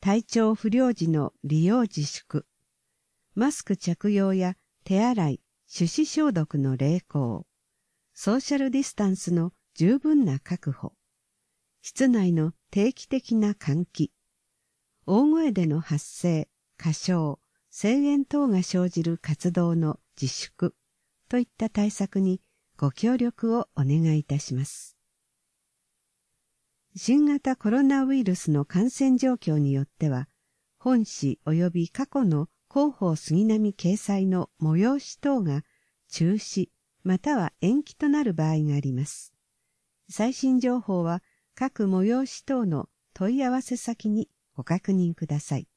体調不良時の利用自粛、マスク着用や手洗い、手指消毒の励行、ソーシャルディスタンスの十分な確保、室内の定期的な換気、大声での発声、歌唱、声援等が生じる活動の自粛といった対策にご協力をお願いいたします。新型コロナウイルスの感染状況によっては、本誌及び過去の広報杉並掲載の催し等が中止または延期となる場合があります。最新情報は各催し等の問い合わせ先にご確認ください。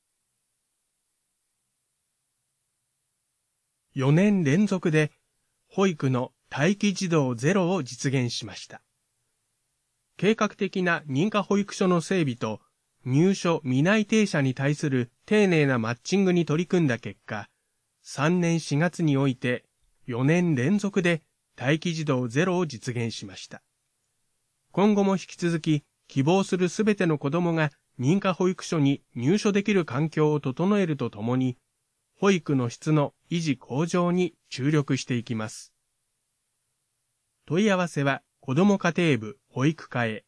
4年連続で保育の待機児童ゼロを実現しました。計画的な認可保育所の整備と入所未内定者に対する丁寧なマッチングに取り組んだ結果、3年4月において4年連続で待機児童ゼロを実現しました。今後も引き続き希望するすべての子どもが認可保育所に入所できる環境を整えるとともに、保育の質の維持向上に注力していきます。問い合わせは子ども家庭部保育課へ。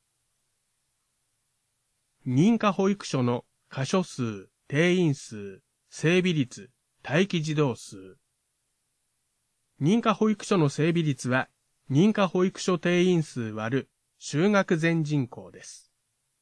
認可保育所の箇所数、定員数、整備率、待機児童数。認可保育所の整備率は、認可保育所定員数割る就学全人口です。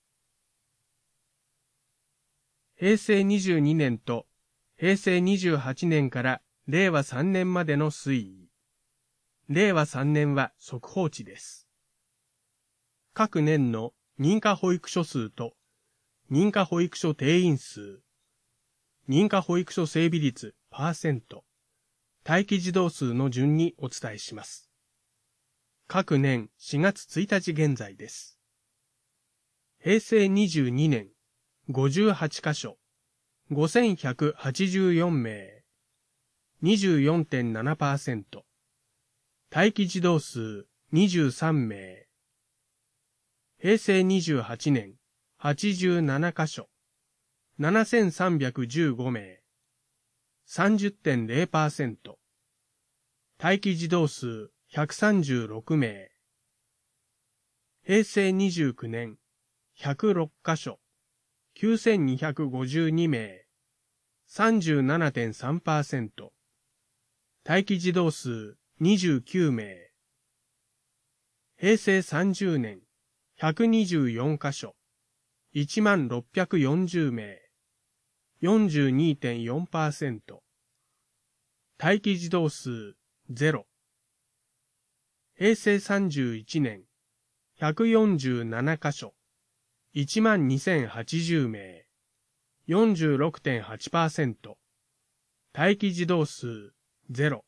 平成22年と平成28年から令和3年までの推移。令和3年は速報値です。各年の認可保育所数と認可保育所定員数、認可保育所整備率%、待機児童数の順にお伝えします。各年4月1日現在です。平成22年、58カ所、5184名、24.7%、待機児童数23名。平成28年、87カ所、7315名、30.0%、待機児童数136名。平成29年、106カ所、9252名、37.3%、待機児童数29名。平成30年、124カ所、1640名、42.4%、待機児童数0。平成31年、147カ所、12080名、46.8%、待機児童数0。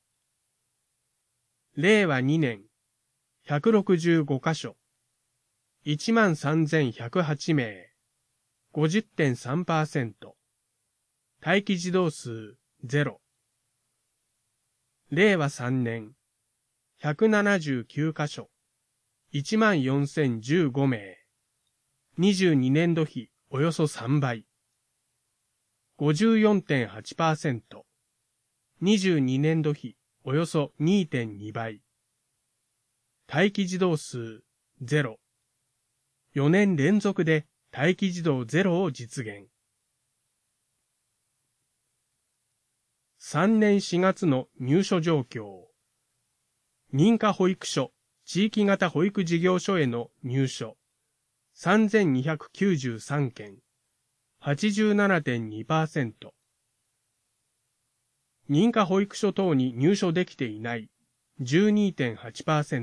令和2年、165カ所、13108名、50.3%、待機児童数0。令和3年、179カ所、14015名、22年度比およそ3倍、54.8%、22年度比およそ 2.2 倍、待機児童数0。4年連続で待機児童ゼロを実現。3年4月の入所状況。認可保育所、地域型保育事業所への入所。3293件。87.2%。認可保育所等に入所できていない。12.8%。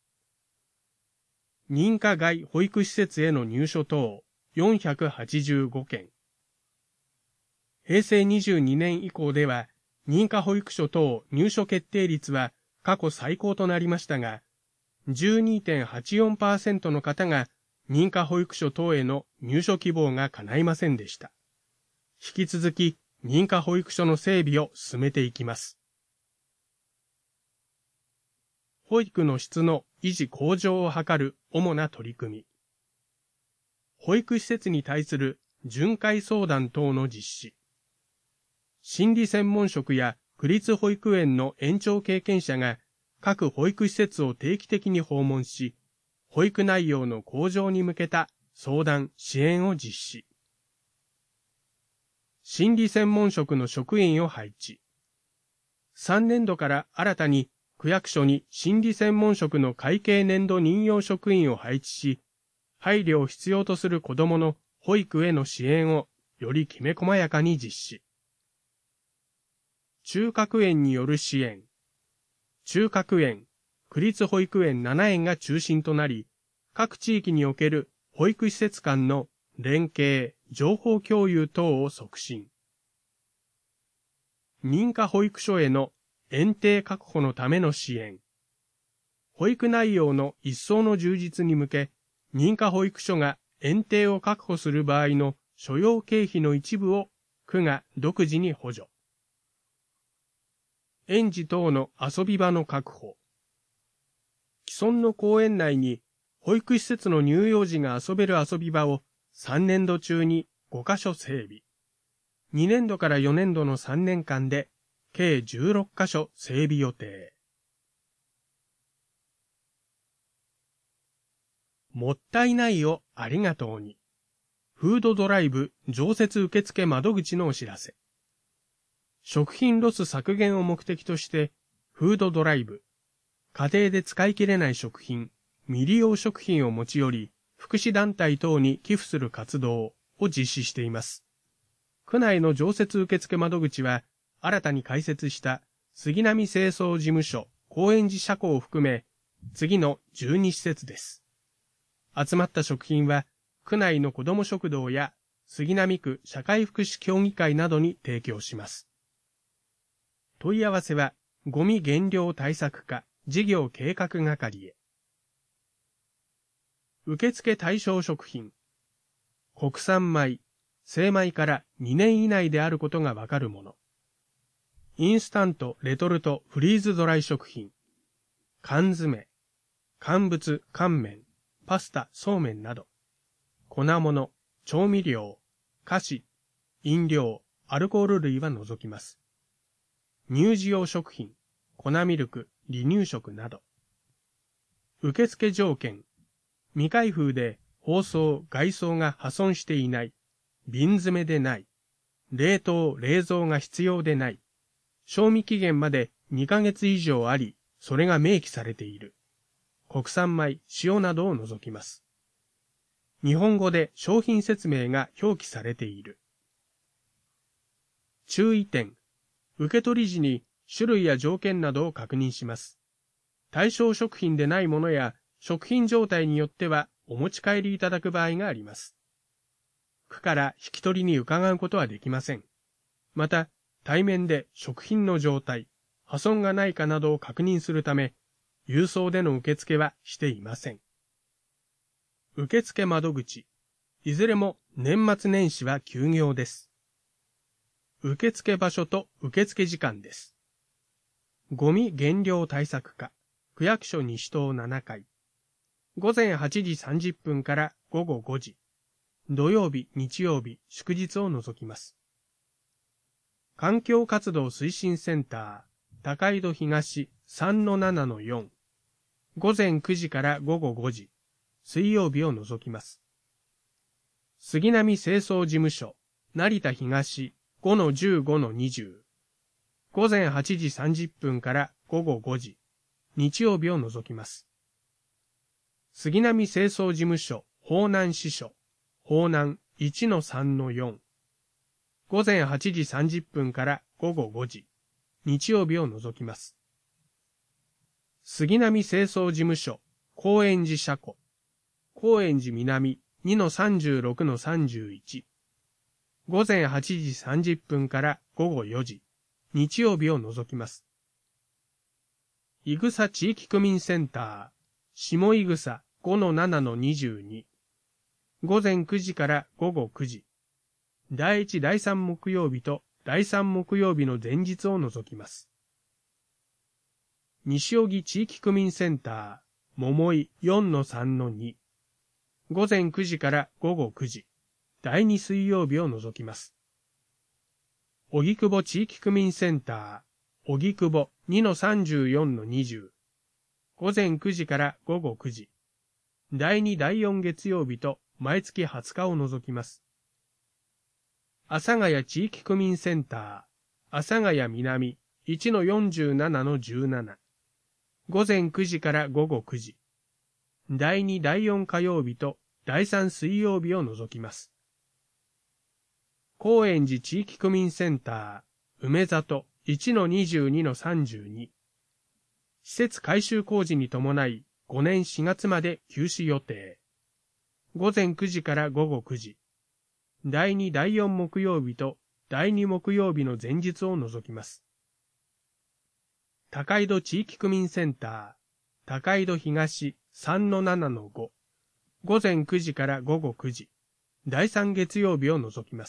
認可外保育施設への入所等485件。平成22年以降では、認可保育所等入所決定率は過去最高となりましたが、12.84% の方が認可保育所等への入所希望が叶いませんでした。引き続き認可保育所の整備を進めていきます。保育の質の維持向上を図る主な取り組み。保育施設に対する巡回相談等の実施。心理専門職や区立保育園の園長経験者が各保育施設を定期的に訪問し、保育内容の向上に向けた相談・支援を実施。心理専門職の職員を配置。3年度から新たに区役所に心理専門職の会計年度任用職員を配置し、配慮を必要とする子どもの保育への支援をよりきめ細やかに実施。中核園による支援。中核園、区立保育園7園が中心となり、各地域における保育施設間の連携、情報共有等を促進。認可保育所への園庭確保のための支援。保育内容の一層の充実に向け、認可保育所が園庭を確保する場合の所要経費の一部を区が独自に補助。園児等の遊び場の確保。既存の公園内に保育施設の乳幼児が遊べる遊び場を3年度中に5カ所整備。2年度から4年度の3年間で計16カ所整備予定。もったいないをありがとうに。フードドライブ常設受付窓口のお知らせ。食品ロス削減を目的として、フードドライブ、家庭で使い切れない食品、未利用食品を持ち寄り、福祉団体等に寄付する活動を実施しています。区内の常設受付窓口は、新たに開設した杉並清掃事務所、高円寺車庫を含め、次の12施設です。集まった食品は、区内の子ども食堂や杉並区社会福祉協議会などに提供します。問い合わせは、ゴミ減量対策課事業計画係へ。受付対象食品。国産米、精米から2年以内であることがわかるもの。インスタント、レトルト、フリーズドライ食品。缶詰、乾物、乾麺、パスタ、そうめんなど。粉物、調味料、菓子、飲料、アルコール類は除きます。乳児用食品、粉ミルク、離乳食など。受付条件、未開封で包装、外装が破損していない、瓶詰めでない、冷凍、冷蔵が必要でない、賞味期限まで2ヶ月以上あり、それが明記されている。国産米、塩などを除きます。日本語で商品説明が表記されている。注意点。受取時に種類や条件などを確認します。対象食品でないものや食品状態によってはお持ち帰りいただく場合があります。区から引き取りに伺うことはできません。また、対面で食品の状態、破損がないかなどを確認するため、郵送での受付はしていません。受付窓口、いずれも年末年始は休業です。受付場所と受付時間です。ゴミ減量対策課、区役所西棟7階。午前8時30分から午後5時。土曜日、日曜日、祝日を除きます。環境活動推進センター、高井戸東 3-7-4。午前9時から午後5時。水曜日を除きます。杉並清掃事務所、成田東 5-15-20。午前8時30分から午後5時。日曜日を除きます。杉並清掃事務所、方南支所、方南 1-3-4。午前8時30分から午後5時。日曜日を除きます。杉並清掃事務所、高円寺車庫、高円寺南 2-36-31。午前8時30分から午後4時。日曜日を除きます。いぐさ地域区民センター、下いぐさ 5-7-22。午前9時から午後9時。第1、第3木曜日と第3木曜日の前日を除きます。西荻地域区民センター、桃井 4-3-2。午前9時から午後9時。 第2水曜日を除きます。荻窪地域区民センター、荻窪 2-34-20、午前9時から午後9時、第2第4月曜日と毎月20日を除きます。阿佐ヶ谷地域区民センター、阿佐ヶ谷南 1-47-17、午前9時から午後9時、第2第4火曜日と第3水曜日を除きます。高円寺地域区民センター、梅里 1-22-32、施設改修工事に伴い5年4月まで休止予定。午前9時から午後9時、第2第4木曜日と第2木曜日の前日を除きます。高井戸地域区民センター、高井戸東 3-7-5、午前9時から午後9時、第3月曜日を除きます。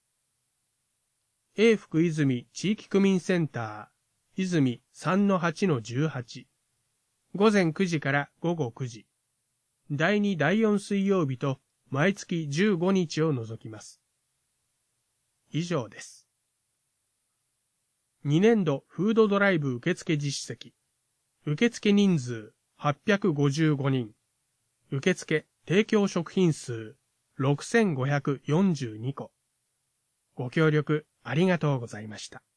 永福泉地域区民センター、泉 3-8-18、午前9時から午後9時、第2第4水曜日と毎月15日を除きます。以上です。2年度フードドライブ受付実績。受付人数855人。受付提供食品数6542個。ご協力ありがとうございました。